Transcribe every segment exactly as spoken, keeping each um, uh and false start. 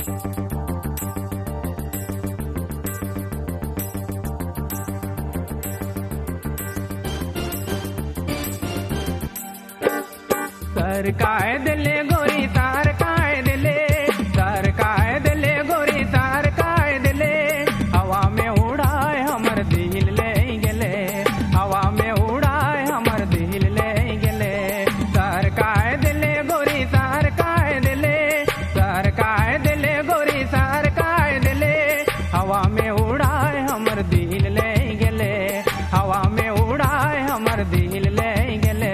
सर काय दिले गोरी तार काय दिले, सर काय दिले गोरी तार काय दिले, हवा में उड़ाए हमर दिल ले गेले, हवा में उड़ाए हमर दिल ले गेले। सर काय दिले गोरी तार काय दिले, सर काय दिले गोरी तार काय दिले, हवा में उड़ाए हमर दिल ले गेले, हवा में उड़ाए हमर दिल ले गेले।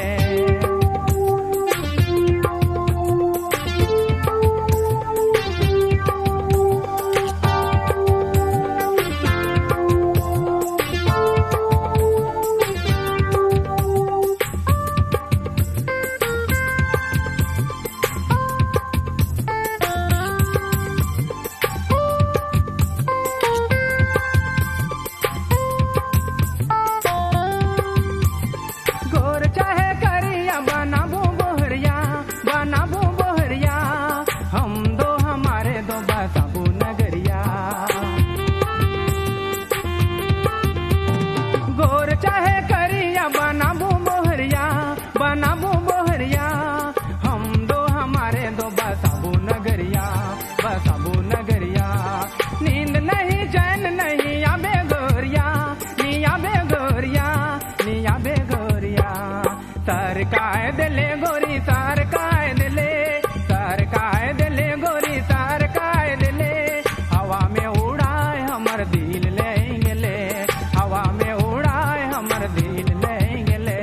बनाबू बोहरिया हम दो हमारे दो बसाबू नगरिया, बसाबू नगरिया। नींद नहीं चैन नहीं आबे गोरिया, नी आबे गोरिया, नी आबे गोरिया। सर काय दिले गोरी सर काय दिले, सर काय दिले गोरी सर काय दिले, हवा में उड़ाए हमर दिल ले गेले, हवा में उड़ाए हमर दिल ले गेले।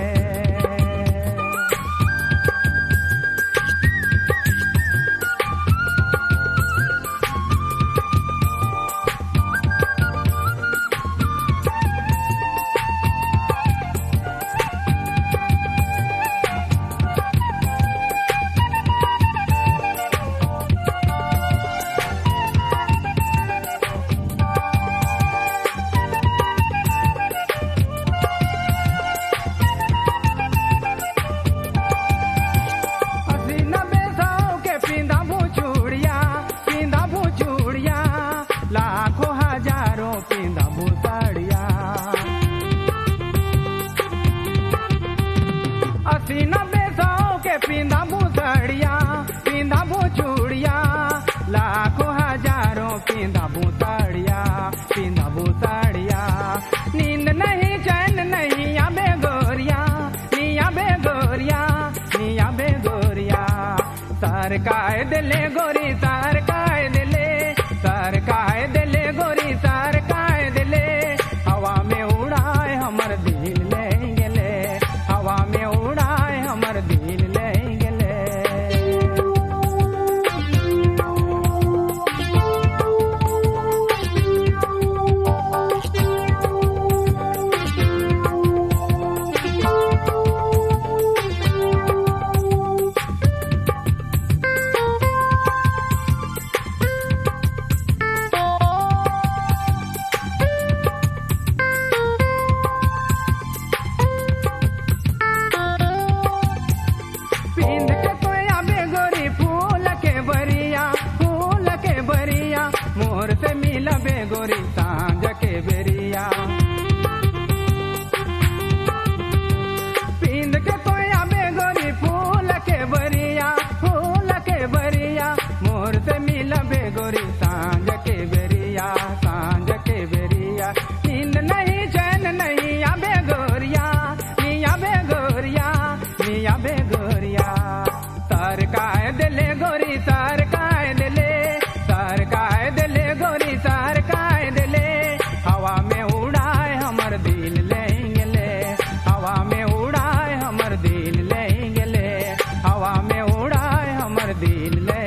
लाखों हजारों पींदा भूसाड़िया, अस्सी नब्बे सौ के पींदा भूसाड़िया, पींदा भूचूड़िया। लाखों हजारों पींदा भूसाड़िया, पींदा भूसाड़िया। नींद नहीं चैन नहीं आबे गोरिया, नी आबे गोरिया, नी आबे गोरिया। सर काय दिले गोरी सर काय दिले, सर काय दिले गोरी सर काय दिले, हवा में उड़ाए हमर दिल ले गेले, हवा में उड़ाए हमर दिल ले गेले। पींद के कोई आबे गोरी फूल के बरिया, फूल के बरिया। मोर से मिला बे गोरी सांझ के बेरिया। पींद के कोई आबे गोरी फूल के बरिया, फूल के बरिया। मोर से मिला बे गोरी सांझ के बेरिया, सांझ के बेरिया। नींद नहीं चैन नहीं आबे गोरिया, नी आबे गोरिया, नी आबे गोरिया। सर काय दिले गोरी सर काय दिले, सर काय दिले गोरी सर काय दिले, हवा में उड़ाए हमर दिल ले गेले, हवा में उड़ाए हमर दिल ले गेले, हवा में उड़ाए हमर दिल ले